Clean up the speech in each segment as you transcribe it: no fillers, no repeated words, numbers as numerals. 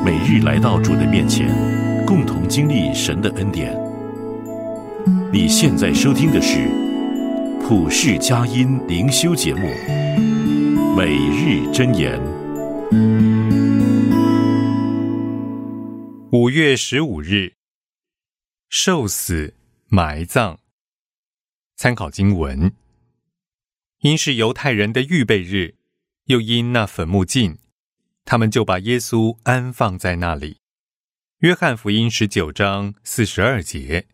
每日来到主的面前，共同经历神的恩典。你现在收听的是普世佳音灵修节目《每日箴言》。 5月15日，受死埋葬。参考经文：因是犹太人的预备日，又因那坟墓近，他们就把耶稣安放在那里。约翰福音19章42节。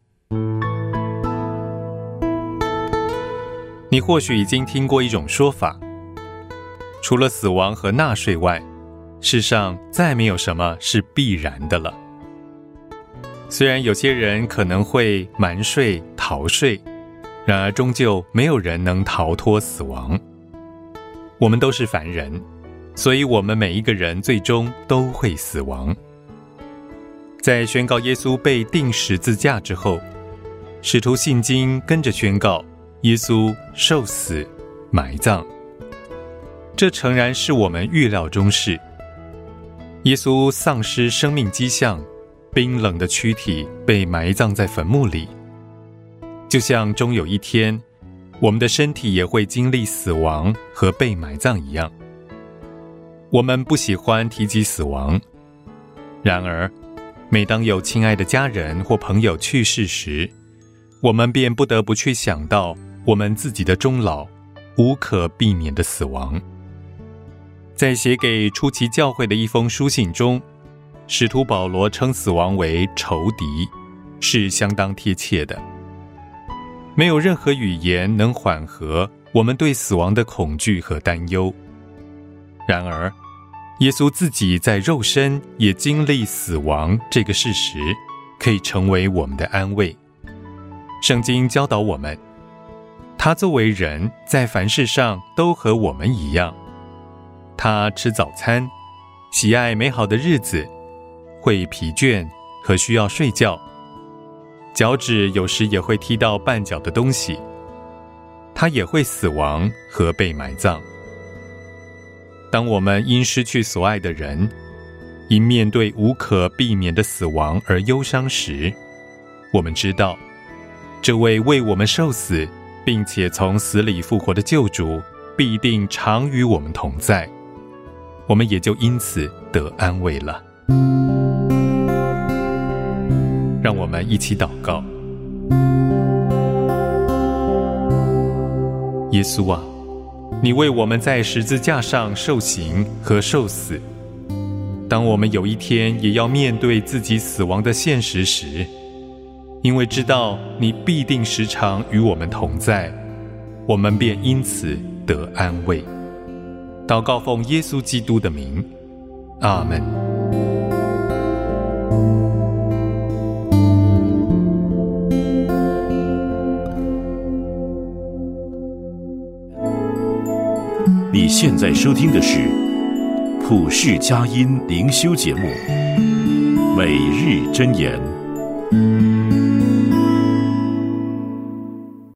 你或许已经听过一种说法，除了死亡和纳税外，世上再没有什么是必然的了。虽然有些人可能会瞒税、逃税，然而终究没有人能逃脱死亡。我们都是凡人，所以我们每一个人最终都会死亡。在宣告耶稣被钉十字架之后，使徒信经跟着宣告耶稣受死埋葬。这诚然是我们预料中事。耶稣丧失生命迹象，冰冷的躯体被埋葬在坟墓里，就像终有一天我们的身体也会经历死亡和被埋葬一样。我们不喜欢提及死亡，然而每当有亲爱的家人或朋友去世时，我们便不得不去想到我们自己的终老，无可避免的死亡。在写给初期教会的一封书信中，使徒保罗称死亡为仇敌，是相当贴切的。没有任何语言能缓和我们对死亡的恐惧和担忧。然而，耶稣自己在肉身也经历死亡这个事实，可以成为我们的安慰。圣经教导我们，他作为人，在凡事上都和我们一样。他吃早餐，喜爱美好的日子，会疲倦和需要睡觉，脚趾有时也会踢到绊脚的东西。他也会死亡和被埋葬。当我们因失去所爱的人，因面对无可避免的死亡而忧伤时，我们知道，这位为我们受死并且从死里复活的救主必定常与我们同在，我们也就因此得安慰了。让我们一起祷告。耶稣啊，你为我们在十字架上受刑和受死，当我们有一天也要面对自己死亡的现实时，因为知道你必定时常与我们同在，我们便因此得安慰。祷告奉耶稣基督的名，阿们。 你现在收听的是普世佳音灵修节目《每日箴言》。